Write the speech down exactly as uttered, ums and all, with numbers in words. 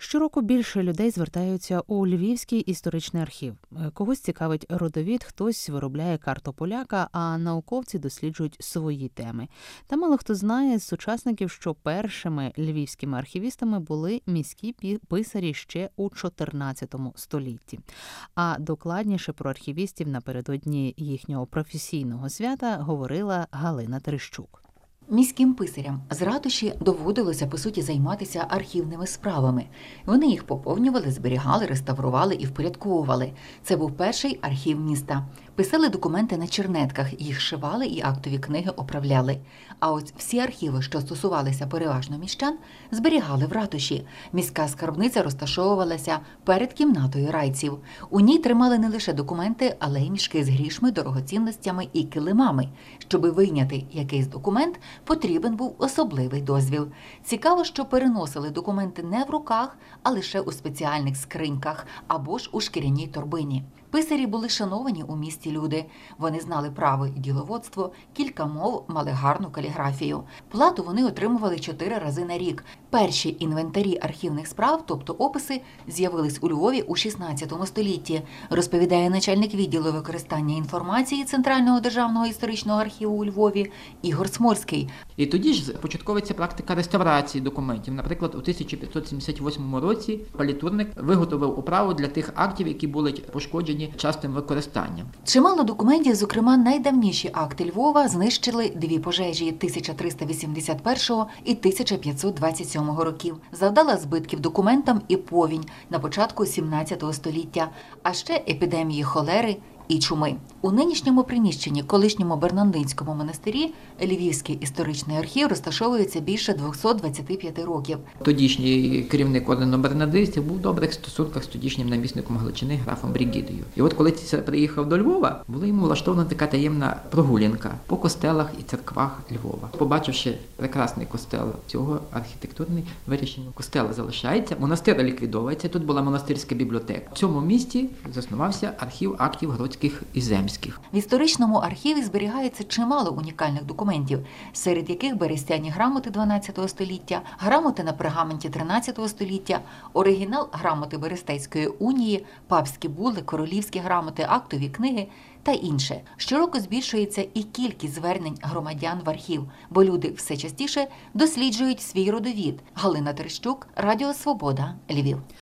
Щороку більше людей звертаються у Львівський історичний архів. Когось цікавить родовід, хтось виробляє карту поляка, а науковці досліджують свої теми. Та мало хто знає з сучасників, що першими львівськими архівістами були міські писарі ще у чотирнадцятому столітті. А докладніше про архівістів напередодні їхнього професійного свята говорила Галина Терещук. Міським писарям з ратуші доводилося, по суті, займатися архівними справами. Вони їх поповнювали, зберігали, реставрували і впорядковували. Це був перший архів міста. Писали документи на чернетках, їх шивали і актові книги оправляли. А ось всі архіви, що стосувалися переважно міщан, зберігали в ратуші. Міська скарбниця розташовувалася перед кімнатою райців. У ній тримали не лише документи, але й мішки з грішми, дорогоцінностями і килимами. Щоби вийняти якийсь документ, потрібен був особливий дозвіл. Цікаво, що переносили документи не в руках, а лише у спеціальних скриньках або ж у шкіряній торбині. Писарі були шановані у місті люди. Вони знали право і діловодство, кілька мов, мали гарну каліграфію. Плату вони отримували чотири рази на рік. Перші інвентарі архівних справ, тобто описи, з'явились у Львові у шістнадцятому столітті, розповідає начальник відділу використання інформації Центрального державного історичного архіву у Львові Ігор Смольський. І тоді ж початковується практика реставрації документів. Наприклад, у тисяча п'ятсот сімдесят восьмому році політурник виготовив управу для тих актів, які були пошкоджені частим використанням. Чимало документів, зокрема найдавніші акти Львова, знищили дві пожежі тисяча триста вісімдесят першого і тисяча п'ятсот двадцять сьомого років. Завдала збитків документам і повінь на початку сімнадцятого століття, а ще епідемії холери і чуми. У нинішньому приміщенні, колишньому Бернандинському монастирі, Львівський історичний архів розташовується більше двохсот двадцяти п'яти років. Тодішній керівник ордену бернандинців був в добрих стосунках з тодішнім намісником Галичини графом Брігідою. І от коли це приїхав до Львова, була йому влаштована така таємна прогулянка по костелах і церквах Львова. Побачивши прекрасний костел, цього архітектурний вирішення костела залишається, монастир ліквідовується, тут була монастирська бібліотека. В цьому місті заснувався архів актів гродських і земських. В історичному архіві зберігається чимало унікальних документів, серед яких берестяні грамоти дванадцятого століття, грамоти на пергаменті тринадцятого століття, оригінал грамоти Берестейської унії, папські були, королівські грамоти, актові книги та інше. Щороку збільшується і кількість звернень громадян в архів, бо люди все частіше досліджують свій родовід. Галина Терещук, Радіо Свобода, Львів.